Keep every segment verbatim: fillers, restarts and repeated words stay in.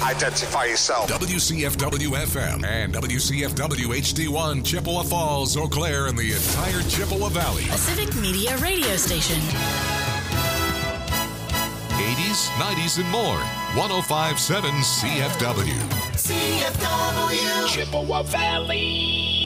Identify yourself. W C F W F M and W C F W H D one, Chippewa Falls, Eau Claire, and the entire Chippewa Valley. A Civic Media radio station. eighties, nineties, and more. one oh five point seven C F W. C F W. Chippewa Valley.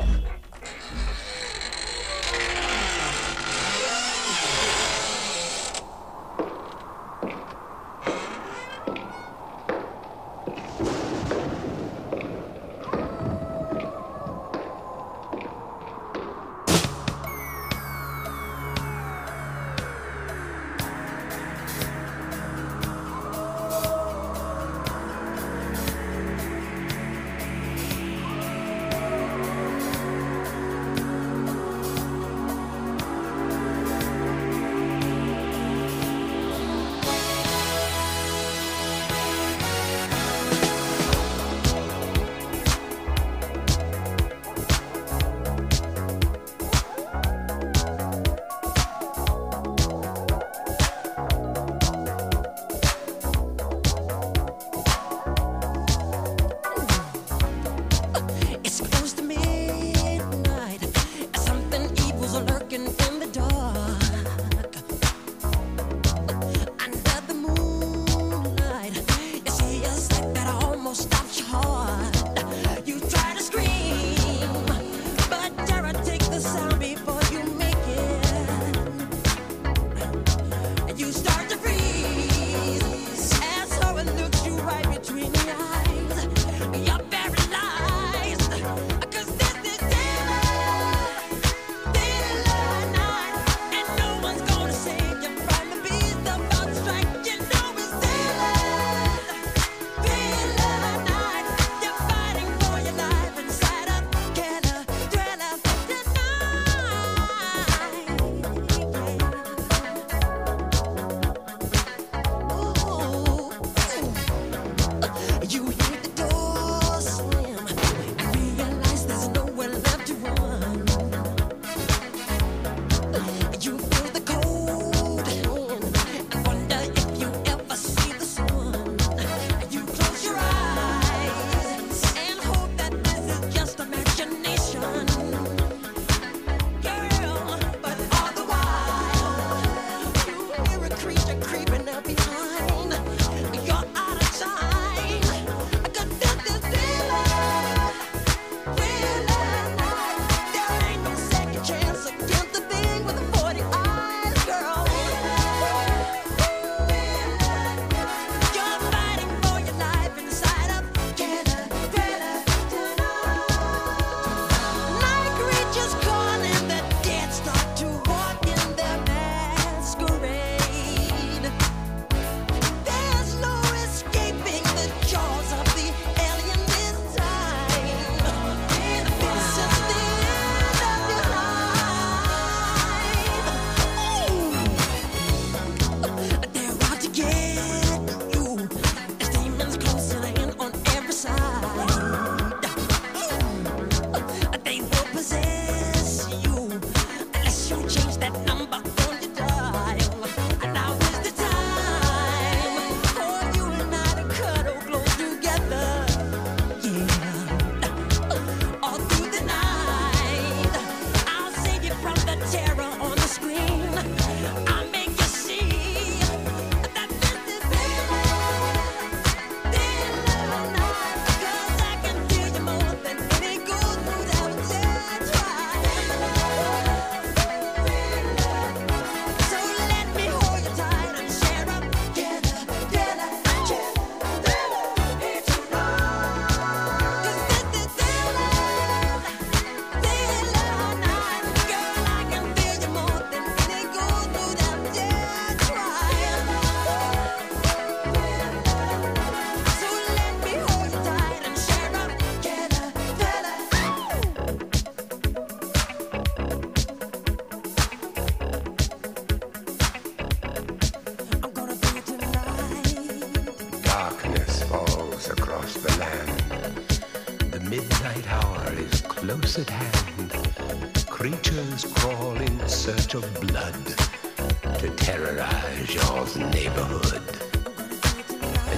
close at hand. Creatures crawl in search of blood to terrorize your neighborhood. And who's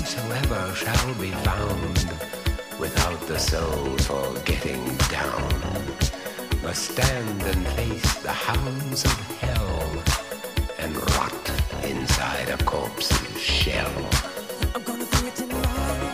whosoever shall be found without the soul for getting down must stand and face the hounds of hell and rot inside a corpse's shell. I'm gonna do it tonight.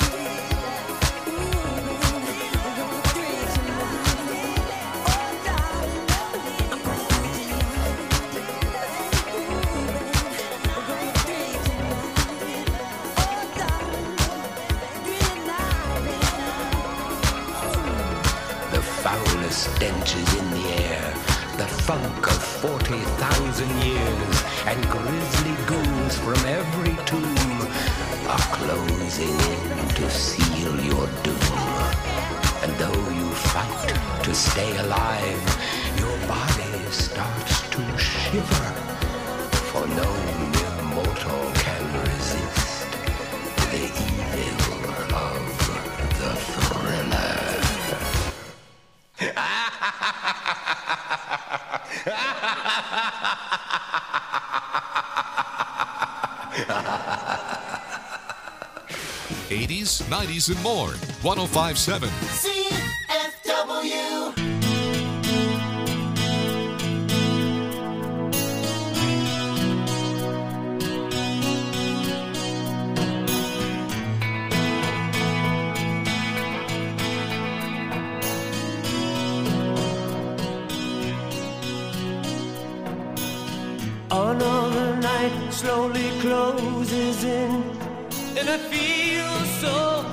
Stench is in the air, the funk of forty thousand years, and grisly ghouls from every tomb are closing in to seal your doom. And though you fight to stay alive, your body starts to shiver, for no mere mortal can resist the evil of the thriller. eighties, nineties, and more. one oh five point seven C F W. Another night slowly closes in, and I feel so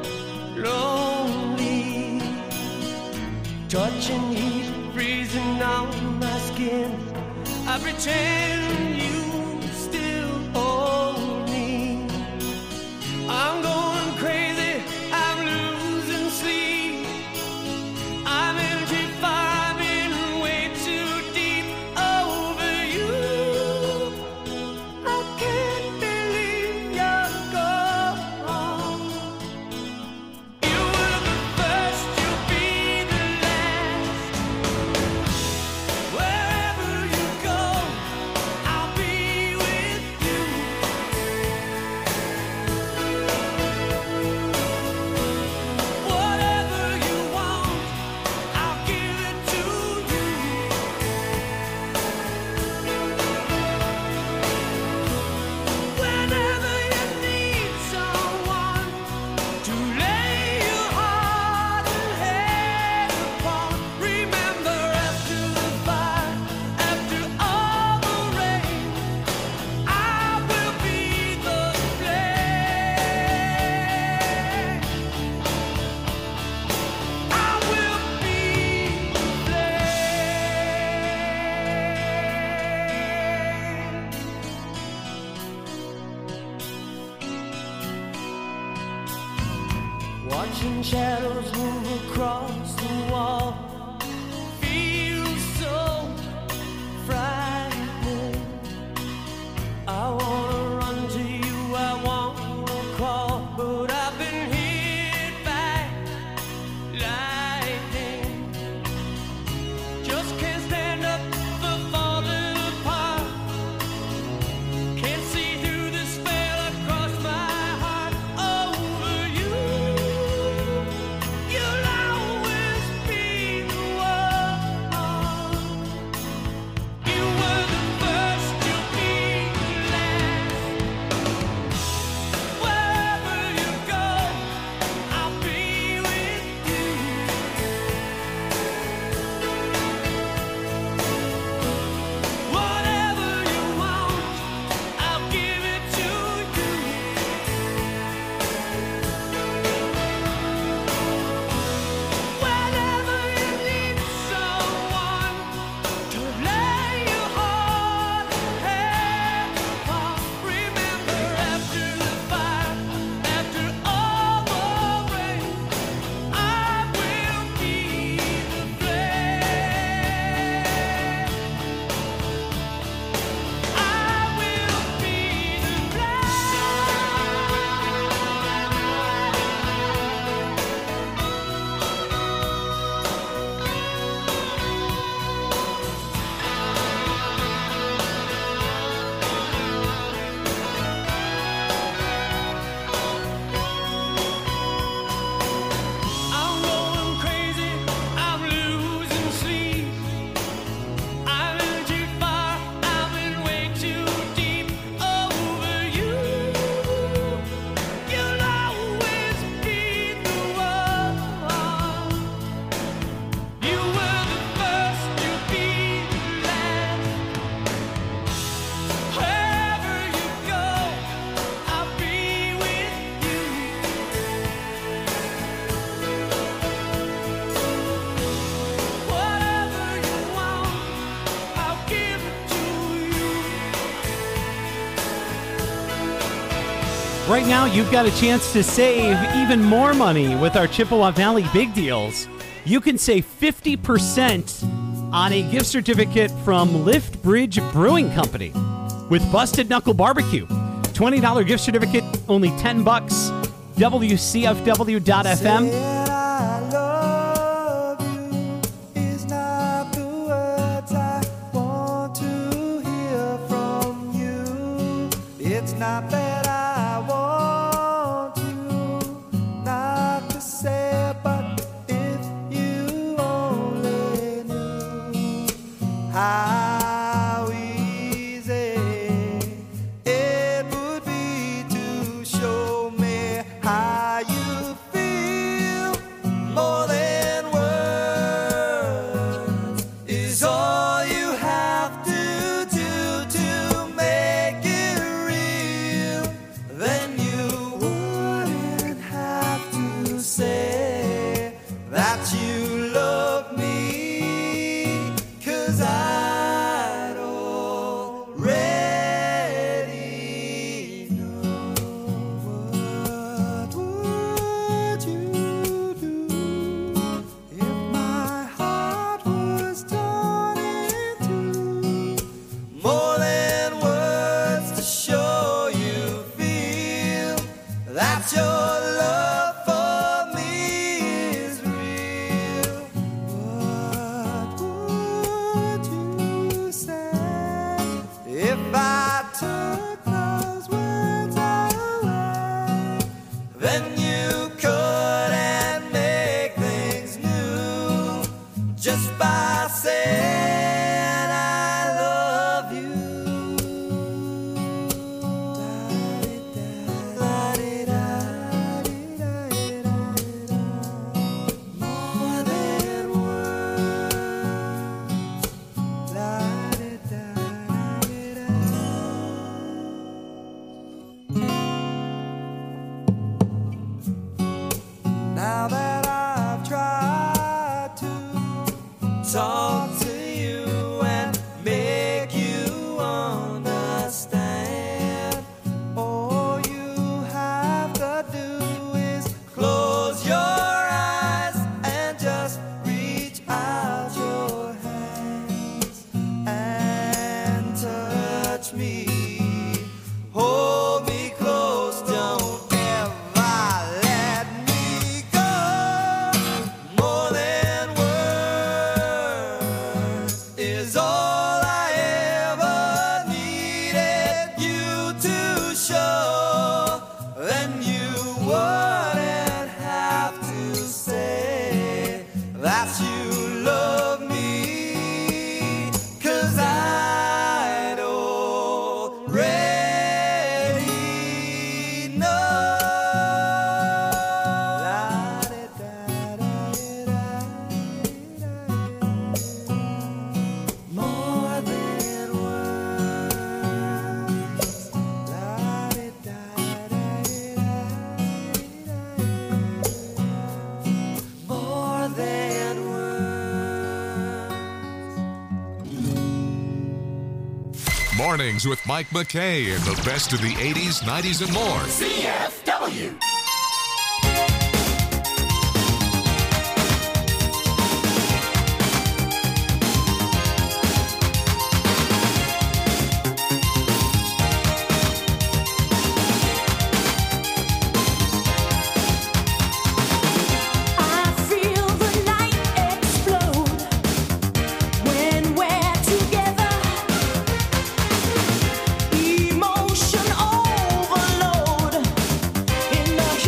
lonely. Touching heat freezing on my skin, I pretend you still hold me. I'm going crazy, I'm losing sleep. I'm in too far, I'm in way too deep over you. I can't believe you're gone. You were the first, you'll be the last. Wherever you go, I'll Right now, you've got a chance to save even more money with our Chippewa Valley Big Deals. You can save fifty percent on a gift certificate from Lift Bridge Brewing Company with Busted Knuckle Barbecue. twenty dollars gift certificate, only ten bucks. W C F W dot F M. I love you is not the words I want to hear from you. It's not that I want you not to say, but if you only knew how easy it would be to show me how you feel. More than words is all you have to do to make it real. Then you wouldn't have to say that you love me, 'cause I'd already know. What would you do if my heart was torn in two? More than words to show you feel that your love for me is real. What would you say if I took those words away? Then you couldn't make things new just by saying I love you. More than Now that I've tried to talk to you and make you understand, all you have to do is close your eyes and just reach out your hands and touch me. Hold me close, don't ever let me go. More than words is all I ever needed you to show. Then you wouldn't have to say that you love me, 'cause I'd already know. More than words. More than words. Mornings with Mike McKay and the best of the eighties, nineties, and more. C F W. I feel the night explode when we're together. Emotion overload in the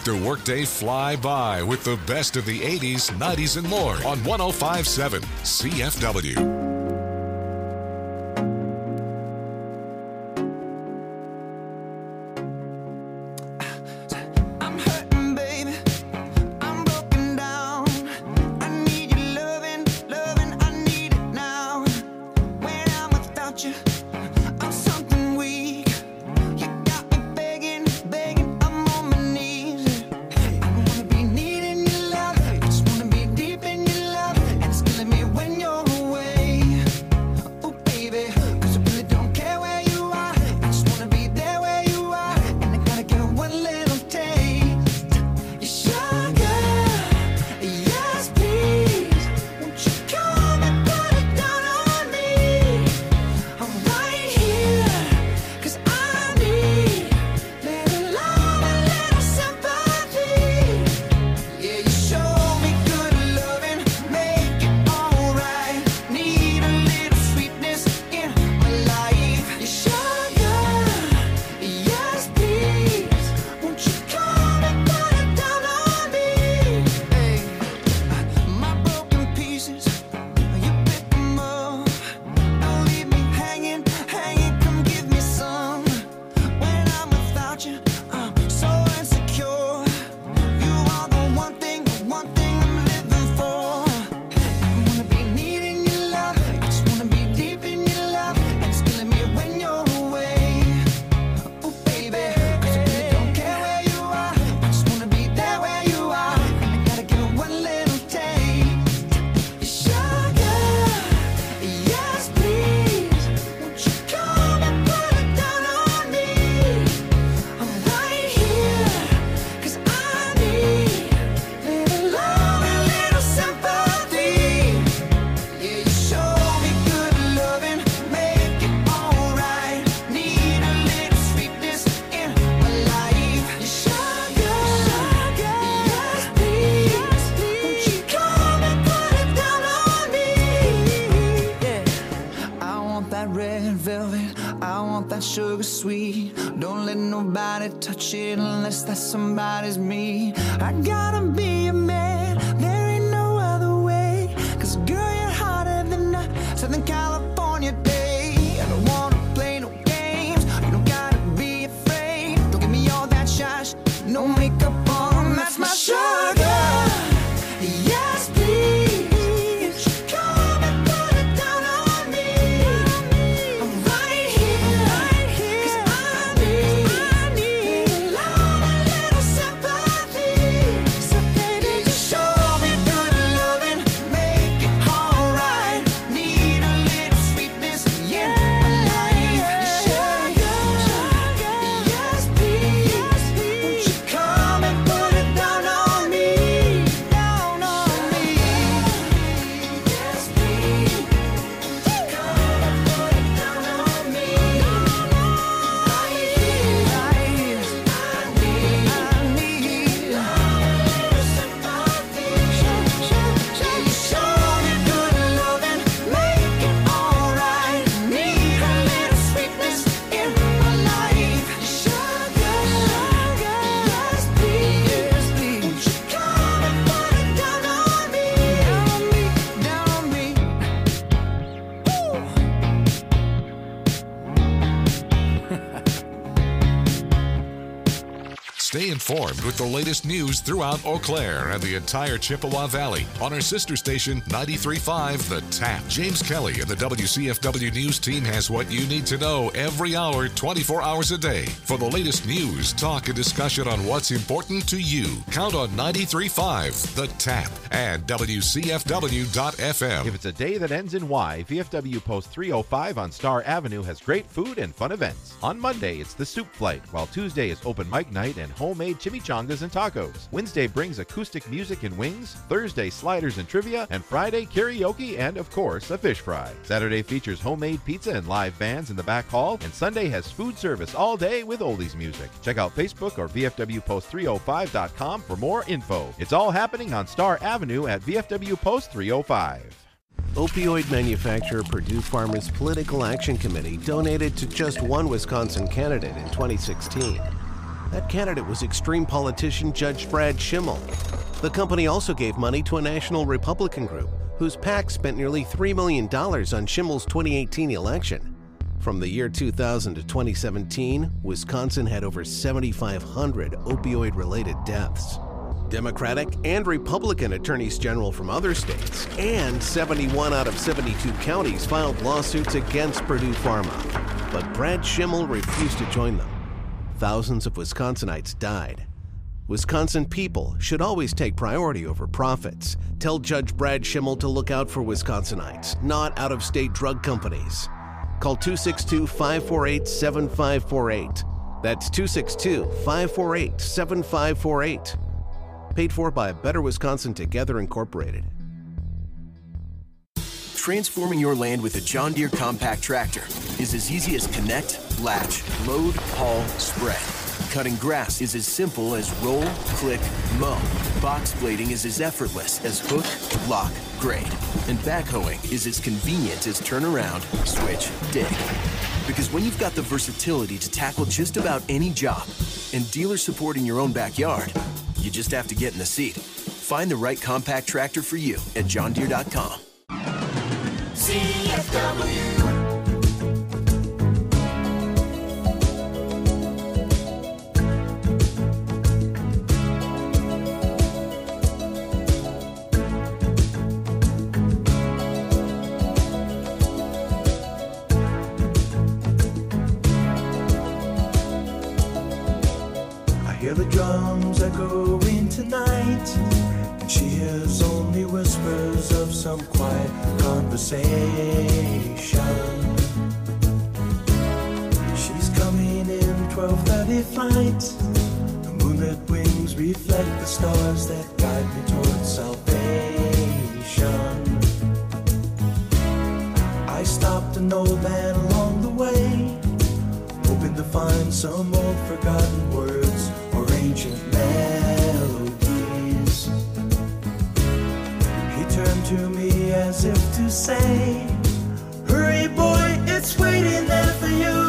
Make the workday fly by with the best of the eighties, nineties, and more on one oh five point seven C F W. I'm hurting, baby. I'm broken down. I need your loving, loving. I need it now. When I'm without you, I'm something weak. You got me begging, begging. I'm on my knees. I don't wanna be needing your love. I just wanna be deep in your love. And it's killing me when you're away. Oh, baby, 'cause I really don't care where you are. I just wanna be there where you are. And I gotta get one little taste. Your sugar, yes please. Won't you come and put it down on me? I'm right here, 'cause I need little love and little sympathy. Yeah, you show me good loving, make it alright. Need a little sweetness in my life. Your sugar, yes please. Won't you come and put it down on me? Hey, my broken pieces, you pick them up. Don't leave me hanging, hanging. Come give me some. When I'm without you, I'm so insecure. You are the one thing, the one thing I'm living for. I don't wanna be needing your love. I just wanna be deep in your love. And it's killing me when you're away. Oh, baby, 'cause I really don't care where you are. I just wanna be there where you are. And I gotta give it one little taste. Your sugar, yes please. Won't you come and put it down on me? I'm right here, 'cause I need little love and little sympathy. Yeah, you show me good loving, make it alright. Need a little sweetness in my life. Your sugar, yes please. Won't you come and put it down on me? Yeah, I want that red velvet, I want that sugar sweet. Don't let nobody touch it unless that somebody's me. I gotta be a man, there ain't no other way. 'Cause girl, you're hotter than a Southern California day. I don't wanna play no games, you don't gotta be afraid. Don't give me all that shy sh- no makeup on, that's my sugar. Yes please. Come and put it down on me. I'm right here, 'cause I need little love and little sympathy. So baby, just show me good loving, make it alright. Need a little sweetness in my life. Sugar, yes please. Won't you come and put it down on me? Down on me. Yes please. Come and put it down on me. Right here, right here. I need, I need love and little sympathy. You show me good loving, make it alright. Need a little sweetness in my life. Sugar, yes please. Won't you come and put it down on me? Down on me, down on me. Stay informed with the latest news throughout Eau Claire and the entire Chippewa Valley on our sister station ninety-three point five The Tap. James Kelly and the W C F W News team has what you need to know every hour, twenty-four hours a day. For the latest news, talk, and discussion on what's important to you, count on ninety-three point five The Tap and W C F W dot F M. If it's a day that ends in Y, V F W Post three oh five on Star Avenue has great food and fun events. On Monday, it's the Soup Flight, while Tuesday is open mic night and homemade chimichangas and tacos. Wednesday brings acoustic music and wings, Thursday sliders and trivia, and Friday karaoke and, of course, a fish fry. Saturday features homemade pizza and live bands in the back hall, and Sunday has food service all day with oldies music. Check out Facebook or V F W Post three oh five dot com for more info. It's all happening on Star Avenue at V F W Post three oh five. Opioid manufacturer Purdue Pharma's Political Action Committee donated to just one Wisconsin candidate in twenty sixteen. That candidate was extreme politician Judge Brad Schimmel. The company also gave money to a national Republican group whose PAC spent nearly three million dollars on Schimmel's twenty eighteen election. From the year two thousand to twenty seventeen, Wisconsin had over seventy-five hundred opioid-related deaths. Democratic and Republican attorneys general from other states and seventy-one out of seventy-two counties filed lawsuits against Purdue Pharma. But Brad Schimmel refused to join them. Thousands of Wisconsinites died. Wisconsin people should always take priority over profits. Tell Judge Brad Schimmel to look out for Wisconsinites, not out-of-state drug companies. Call two six two, five four eight, seven five four eight. That's two six two, five four eight, seven five four eight. Paid for by Better Wisconsin Together Incorporated. Transforming your land with a John Deere compact tractor is as easy as connect, latch, load, haul, spread. Cutting grass is as simple as roll, click, mow. Box blading is as effortless as hook, lock, grade. And backhoeing is as convenient as turn around, switch, dig. Because when you've got the versatility to tackle just about any job and dealer support in your own backyard, you just have to get in the seat. Find the right compact tractor for you at john deere dot com. C F W. Hear the drums echoing tonight, and she hears only whispers of some quiet conversation. She's coming in twelve thirty flight. The moonlit wings reflect the stars that guide me towards salvation. I stopped an old man along the way, hoping to find some old forgotten words or ancient melodies. He turned to me as if to say, hurry boy, it's waiting there for you.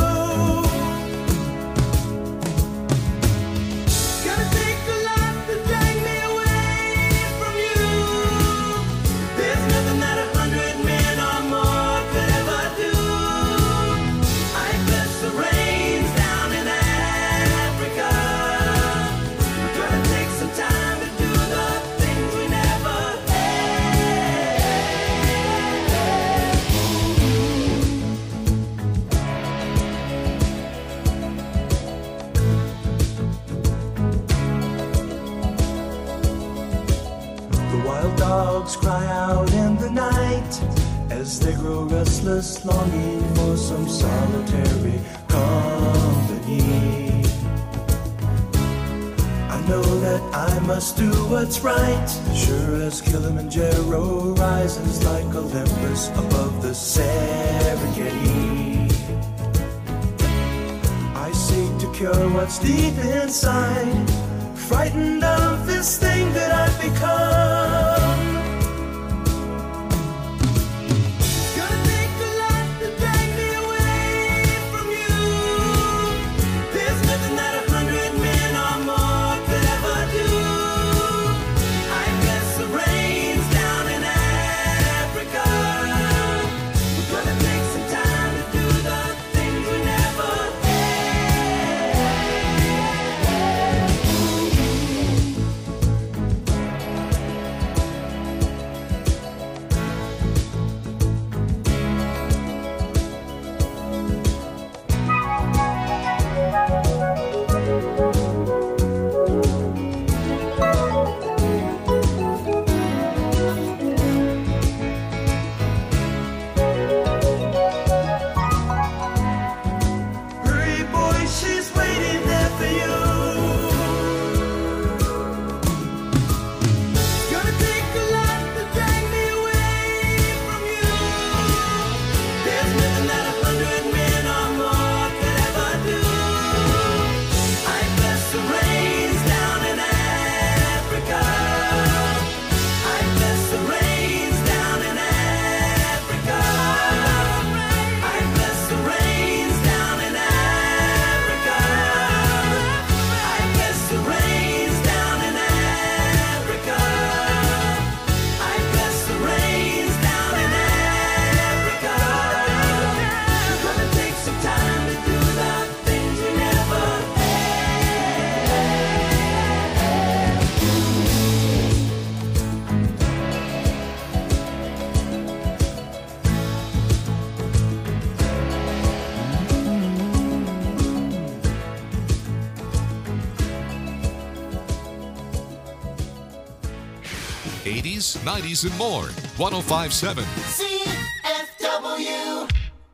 Gonna take a lot to drag me away from you. There's nothing that a hundred men or more could ever do. I bless the rains down in Africa. We're gonna take some time to do the things we never The wild dogs cry out in the night as they grow restless, longing for some solitary company. I know that I must do what's right, sure as Kilimanjaro rises like Olympus above the Serengeti. I seek to cure what's deep inside, frightened of this thing that I've become. Gonna take a lot to drag me away from you. There's nothing that a hundred men or more could ever do. I bless the rains down in Africa. We're gonna take some time to do the things we never had. eighties, nineties, and more. one oh five point seven. C F W.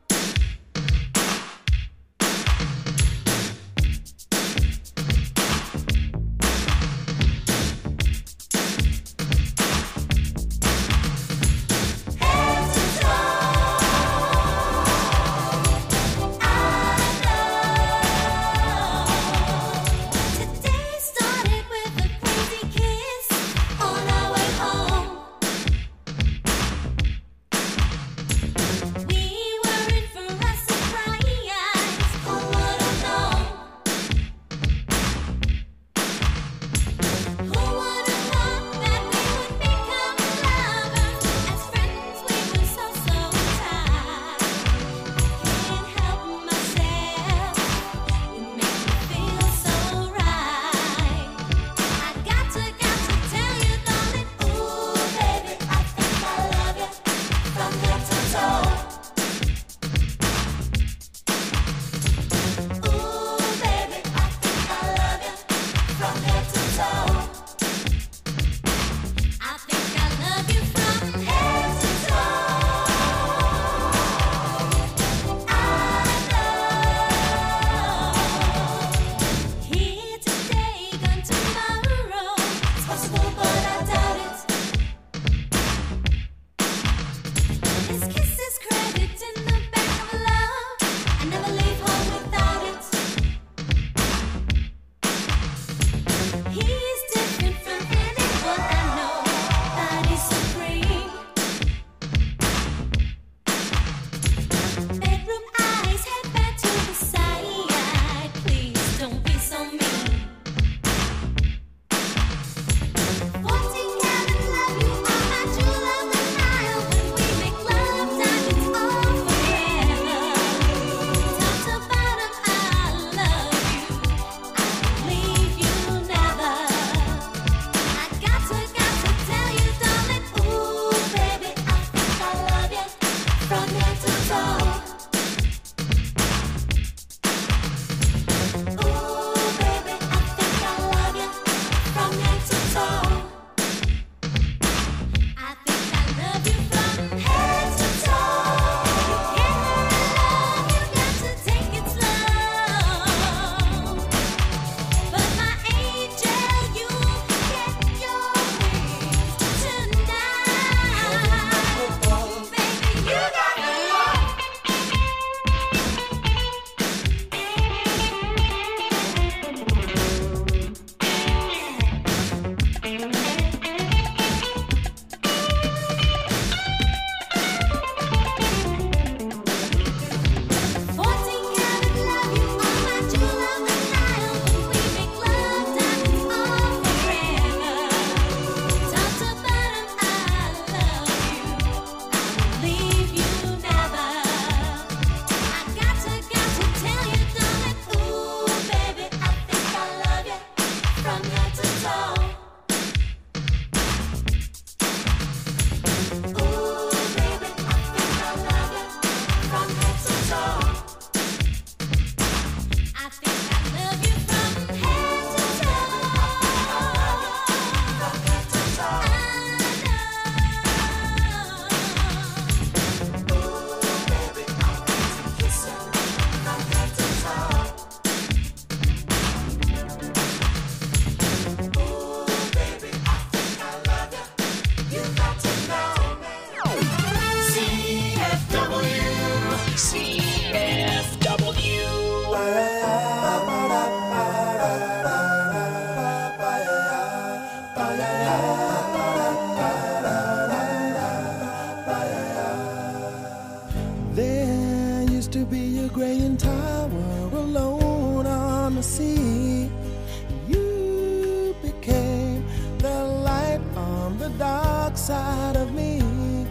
Side of me,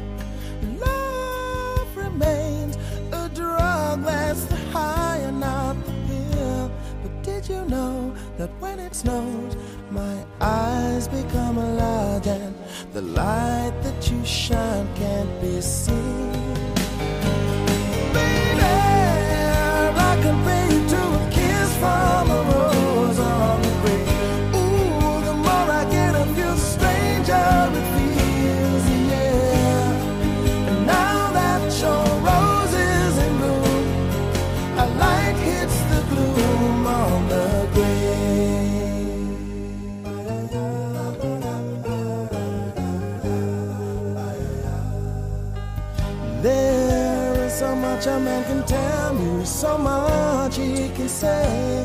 love remains a drug that's the high and not the pill. But did you know that when it snows, my eyes become large and the light that you shine can't be seen? Baby, I compare you to a kiss from a rose on the grave. Ooh, the more I get of you, the stranger it feels. so much a man can tell me, so much he can say.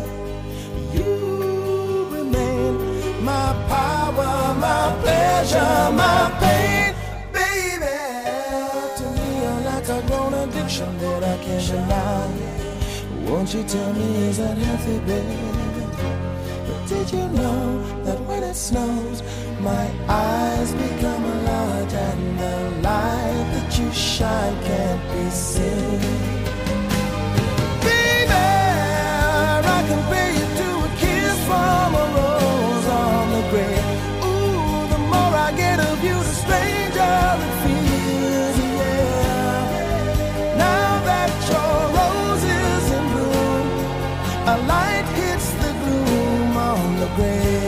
You remain my power, my pleasure, my pain, baby. To me, you're like a grown addiction that I can't deny. Won't you tell me, is that healthy, baby? But did you know that when it snows, my eyes become large and the light that you shine can't be seen? Baby, I compare you to a kiss from a rose on the grave. Ooh, the more I get of you, the stranger it feels, yeah. Now that your rose is in bloom, a light hits the gloom on the grave.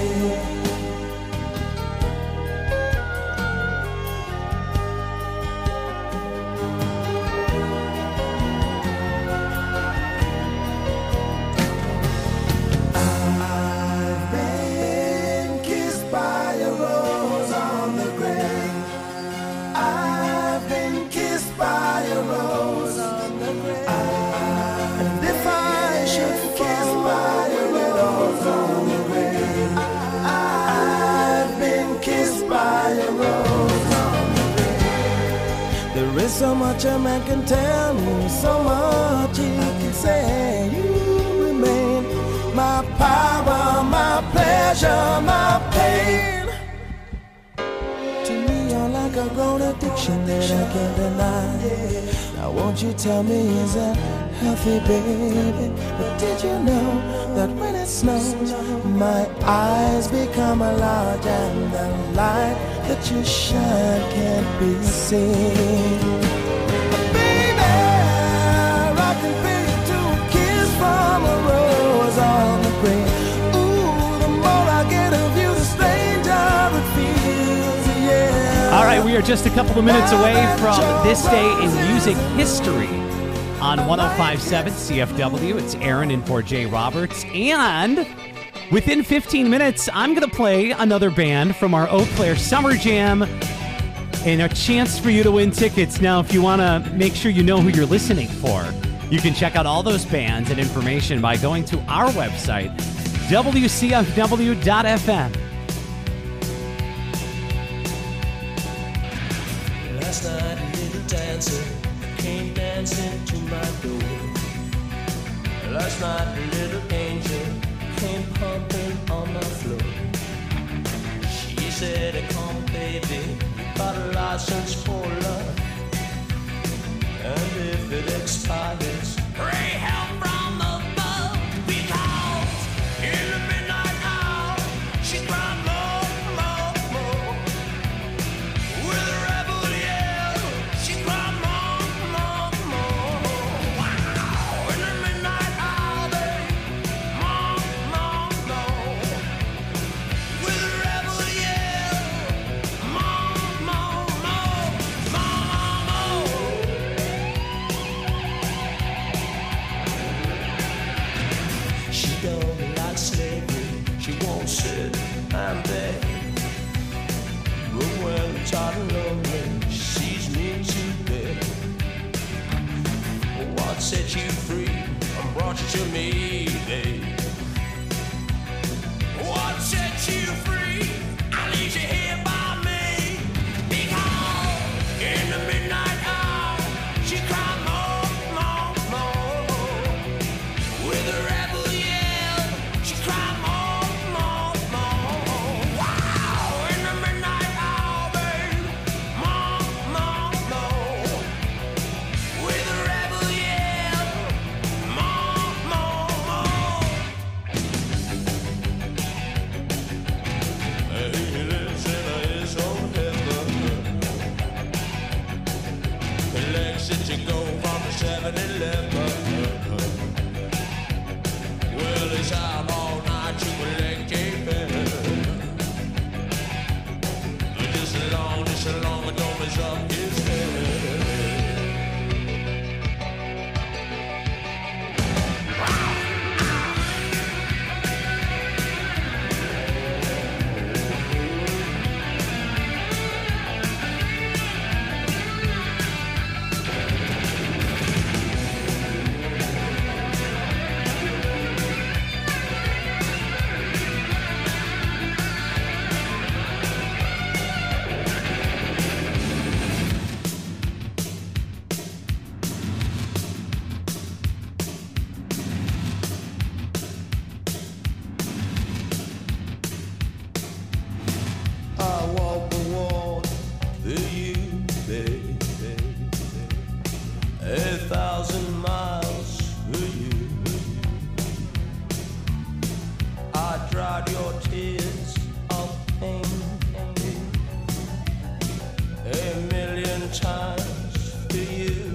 There is so much a man can tell me, so much he can say. You remain my power, my pleasure, my pain. To me, you're like a grown addiction that I can't deny. Now won't you tell me, is that healthy, baby? But did you know that when it snows, my eyes become large and the light that you shine can't be seen? Baby, I can feel you to a kiss from a rose on the grave. Ooh, the more I get of you, the stranger it feels, yeah. All right, we are just a couple of minutes away from this day in music history on one oh five point seven C F W. It's Aaron in for Jay Roberts. And within fifteen minutes, I'm going to play another band from our Eau Claire Summer Jam and a chance for you to win tickets. Now, if you want to make sure you know who you're listening for, you can check out all those bands and information by going to our website, W C F W dot F M. Last night a little dancer came dancing to my door. Last night a little angel came pumping on my floor. She said, come baby, you got a license for love, and if it expires, pray help from above, because in the midnight hour she cried more, more, more. With a rebel yell, she cried more, more, more. Wow, in the midnight hour, babe, more, more, more. With a rebel yell, more, more, more, more, more. She don't like slavery, she won't sit and beg. But when I'm tired and lonely, she sees me to bed. What set you free and brought you to me, babe? What set you free? I leave you here by me. Because in the midnight hour, she cried more, more, more. With a rebel yell, she cried more, more, more. Wow, in the midnight hour, babe, more, more, more. With a rebel yell, more, more, more. He lives in his own heaven. The legs that you go from the seven eleven. Well, he's out all night, you will leg just as long, just as long as don't mess up his head. a thousand miles for you. I dried your tears of pain a million times for you.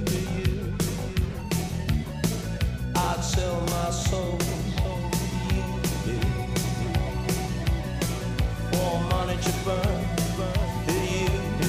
I'd sell my soul for you, for money to burn for you.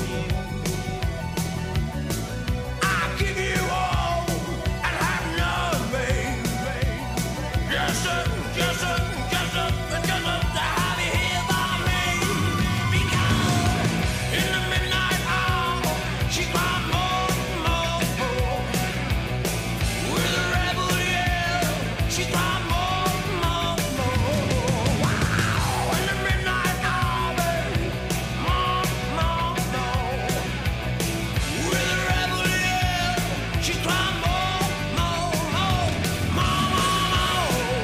I give you all and have nothing. Just a, just a, just a, just a to have you here by me. Because in the midnight hour, she cried more, more, more. With a rebel yell, she cried more, more, more. Wow, in the midnight hour, baby, more, more, more. With a rebel yell, she cried more, more, more, more, more.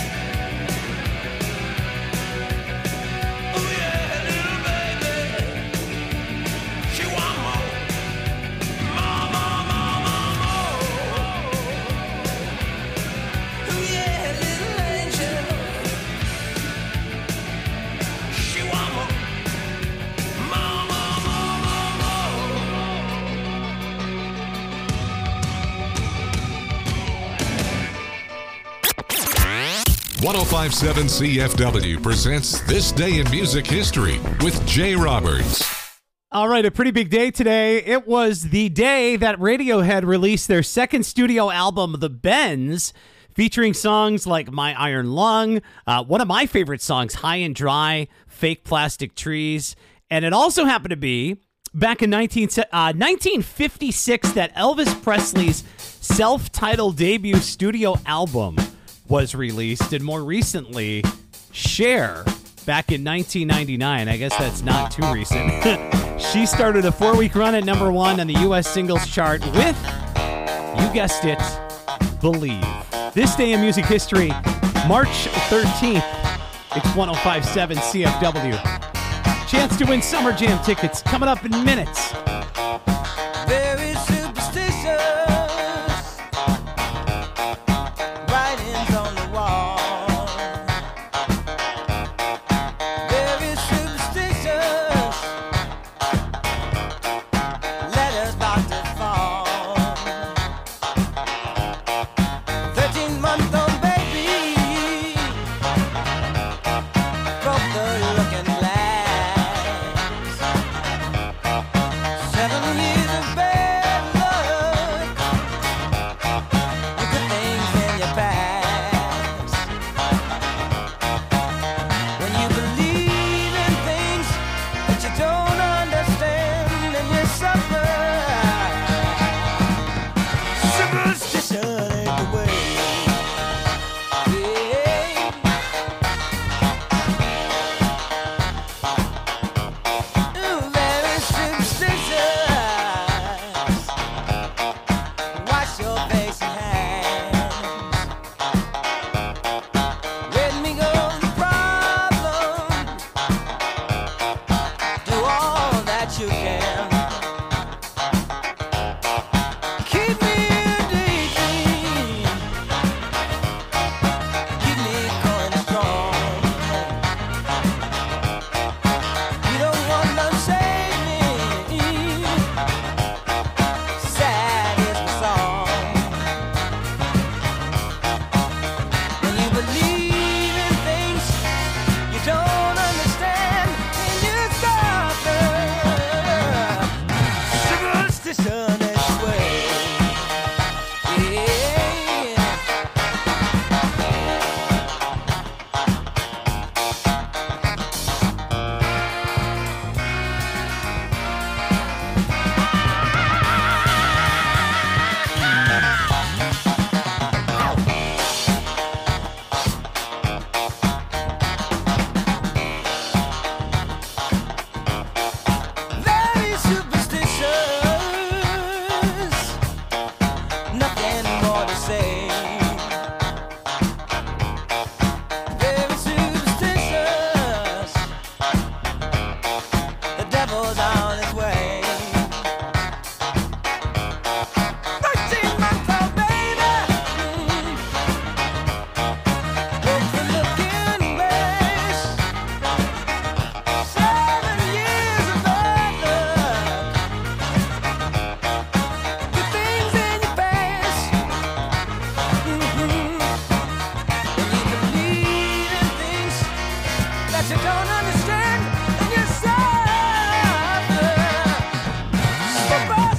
Oh yeah, little baby, she want more, more, more, more, more, more. Oh yeah, little angel, she want more, more, more, more, one oh five point seven C F W presents This Day in Music History with Jay Roberts. All right, a pretty big day today. It was the day that Radiohead released their second studio album, The Bends, featuring songs like My Iron Lung, uh, one of my favorite songs, High and Dry, Fake Plastic Trees. And it also happened to be back in nineteen, uh, nineteen fifty-six that Elvis Presley's self-titled debut studio album was released. And more recently, Cher, back in nineteen ninety-nine. I guess that's not too recent. She started a four-week run at number one on the U S singles chart with, you guessed it, Believe. This day in music history, March thirteenth. It's one oh five point seven C F W. Chance to win Summer Jam tickets coming up in minutes. Very superstitious writings on the wall. Very superstitious letters about to fall. Thirteen month old baby broke the looking glass.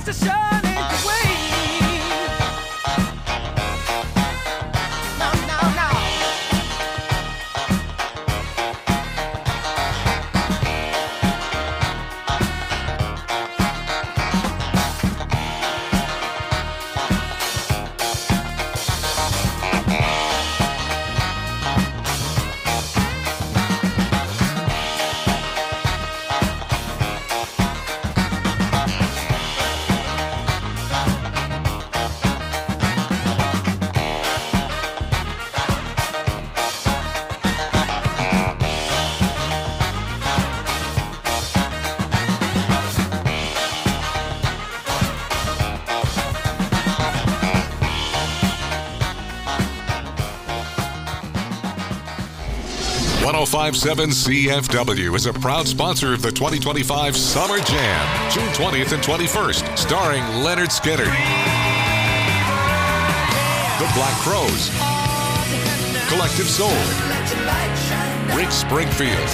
to shine its way. No, no, no. one oh five point seven C F W is a proud sponsor of the twenty twenty-five Summer Jam, June twentieth and twenty-first, starring Leonard Skinner, The Black Crowes, Collective Soul, Rick Springfield,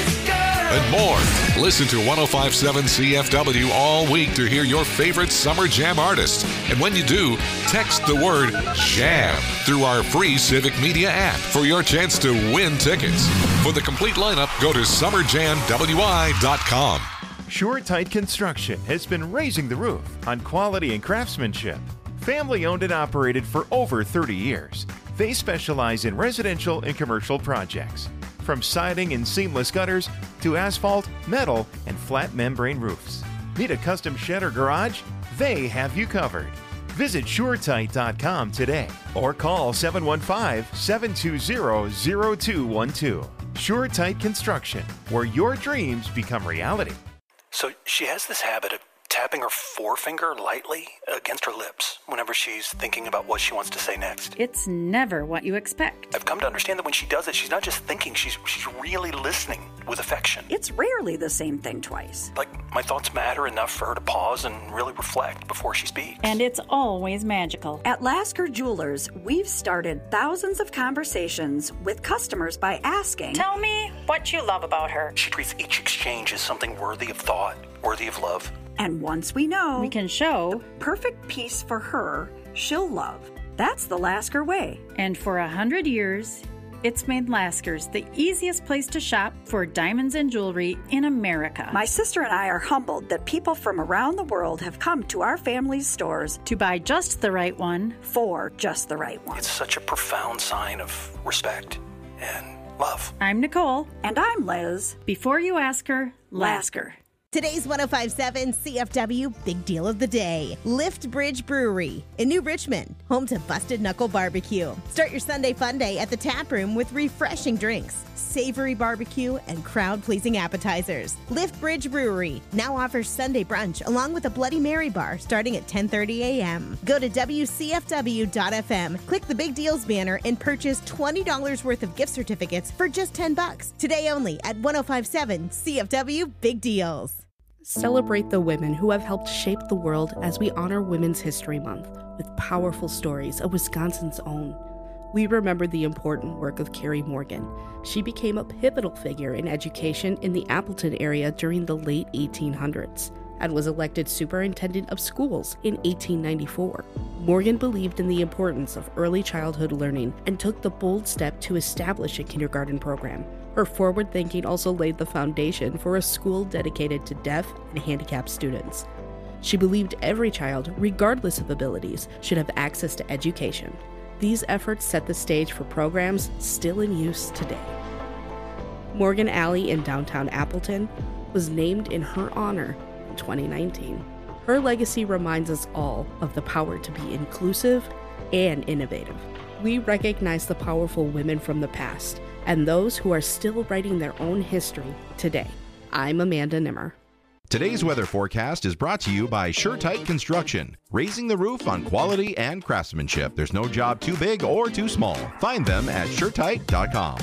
and more. Listen to one oh five point seven C F W all week to hear your favorite Summer Jam artists. And when you do, text the word JAM through our free Civic Media app for your chance to win tickets. For the complete lineup, go to summer jam w i dot com. SureTight Construction has been raising the roof on quality and craftsmanship. Family owned and operated for over thirty years. They specialize in residential and commercial projects, from siding and seamless gutters to asphalt, metal, and flat membrane roofs. Need a custom shed or garage? They have you covered. Visit sure tight dot com today or call seven one five, seven two zero, zero two one two. SureTight Construction, where your dreams become reality. So she has this habit of tapping her forefinger lightly against her lips whenever she's thinking about what she wants to say next. It's never what you expect. I've come to understand that when she does it, she's not just thinking, she's she's really listening with affection. It's rarely the same thing twice. Like, my thoughts matter enough for her to pause and really reflect before she speaks. And it's always magical. At Lasker Jewelers, we've started thousands of conversations with customers by asking, "Tell me what you love about her." She treats each exchange as something worthy of thought, worthy of love. And once we know, we can show the perfect piece for her, she'll love. That's the Lasker way. And for a hundred years, it's made Lasker's the easiest place to shop for diamonds and jewelry in America. My sister and I are humbled that people from around the world have come to our family's stores to buy just the right one for just the right one. It's such a profound sign of respect and love. I'm Nicole. And I'm Liz. Before you ask her, Lasker. Today's one oh five point seven C F W Big Deal of the Day. Lift Bridge Brewery in New Richmond, home to Busted Knuckle Barbecue. Start your Sunday fun day at the tap room with refreshing drinks, savory barbecue, and crowd-pleasing appetizers. Lift Bridge Brewery now offers Sunday brunch along with a Bloody Mary bar starting at ten thirty a.m. Go to w c f w dot f m, click the Big Deals banner, and purchase twenty dollars worth of gift certificates for just ten bucks. Today only at one oh five point seven C F W Big Deals. Celebrate the women who have helped shape the world as we honor Women's History Month with powerful stories of Wisconsin's own. We remember the important work of Carrie Morgan. She became a pivotal figure in education in the Appleton area during the late eighteen hundreds and was elected superintendent of schools in eighteen ninety-four. Morgan believed in the importance of early childhood learning and took the bold step to establish a kindergarten program. Her forward thinking also laid the foundation for a school dedicated to deaf and handicapped students. She believed every child, regardless of abilities, should have access to education. These efforts set the stage for programs still in use today. Morgan Alley in downtown Appleton was named in her honor in twenty nineteen. Her legacy reminds us all of the power to be inclusive and innovative. We recognize the powerful women from the past and those who are still writing their own history today. I'm Amanda Nimmer. Today's weather forecast is brought to you by SureTight Construction, raising the roof on quality and craftsmanship. There's no job too big or too small. Find them at sure tight dot com.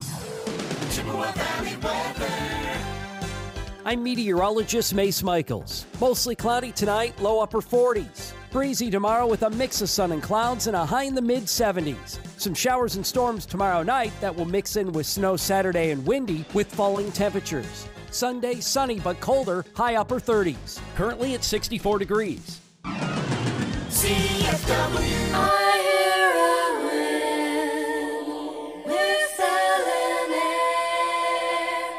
I'm meteorologist Mace Michaels. Mostly cloudy tonight, low upper forties. Breezy tomorrow with a mix of sun and clouds and a high in the mid seventies. Some showers and storms tomorrow night that will mix in with snow Saturday and windy with falling temperatures. Sunday, sunny but colder, high upper thirties. Currently at sixty-four degrees. C F W. I hear a wind whistling air,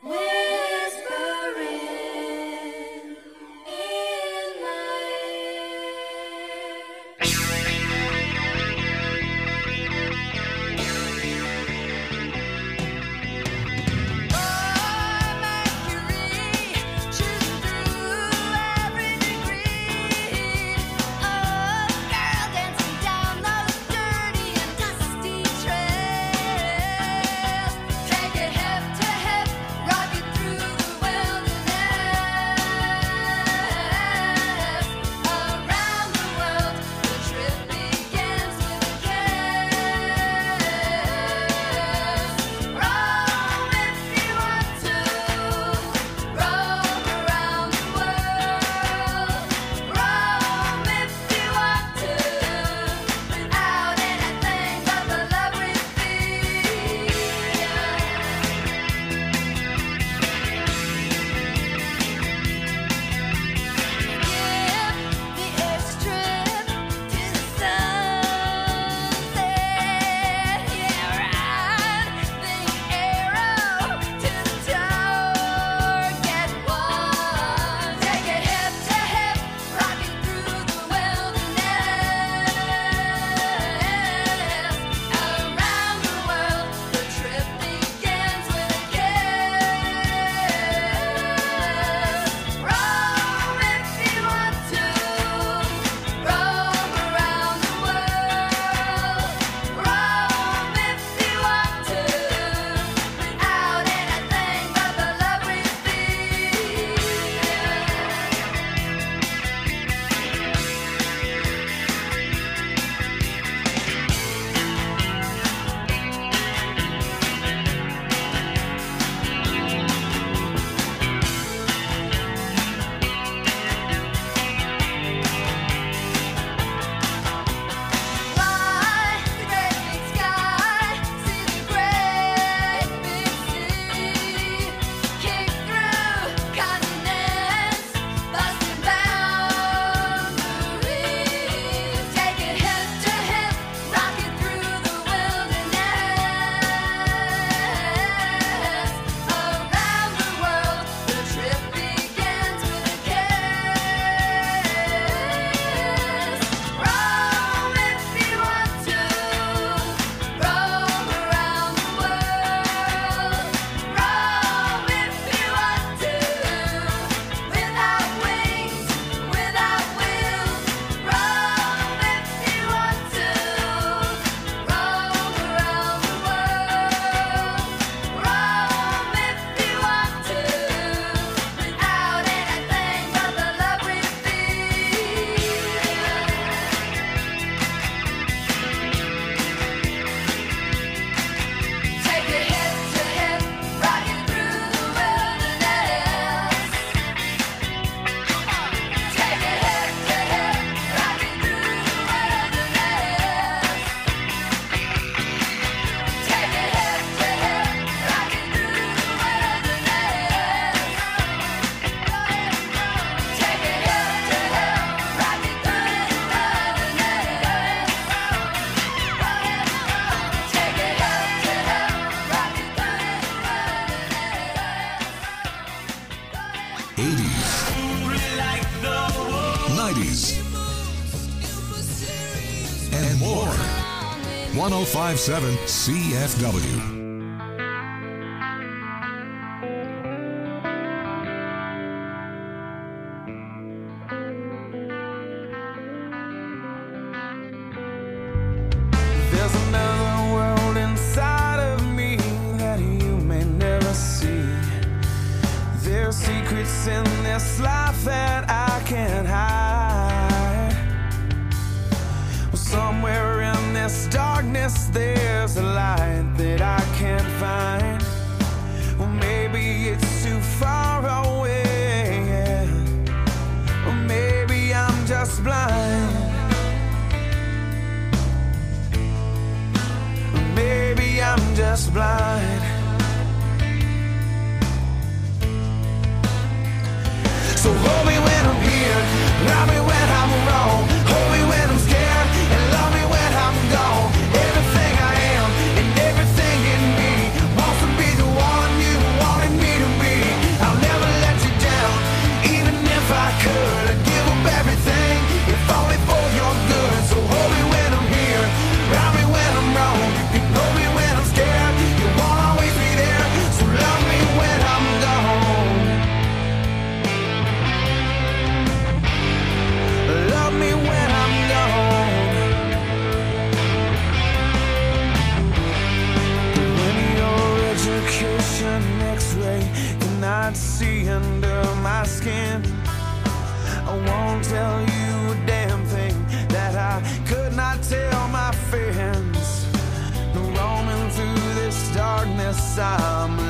whispering in my and more. one oh five point seven C F W. There's another world inside of me that you may never see. There's secrets in this life that I can't hide. Well, somewhere in this darkness there's a light that I can't find. Well, maybe it's too far away, yeah. Or maybe I'm just blind. Maybe I'm just blind. So hold me when I'm here, love me when I'm wrong. Hold me when I'm scared, and love me when I'm gone. Everything I am, and everything in me wants to be the one you wanted me to be. I'll never let you down, even if I could. I'd give up everything, if only for your good. So hold me when I'm here, love me when I'm wrong. You can hold me when I'm scared, you won't always be there. So love me when I'm gone. Love me when I'm gone. When your education X-ray cannot see under my skin, I won't tell you a damn thing that I could not tell my friends. Roaming through this darkness, I'm